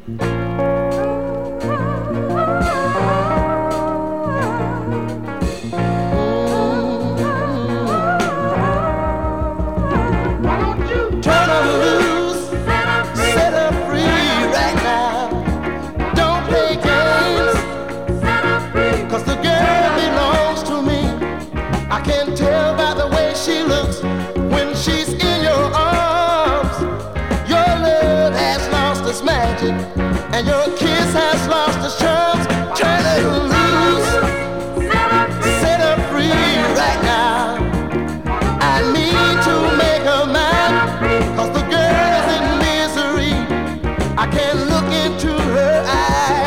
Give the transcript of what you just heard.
And your kiss has lost its charms. Turn it loose, set her free right now. I need to make her mine, 'cause the girl is in misery. I can't look into her eyes.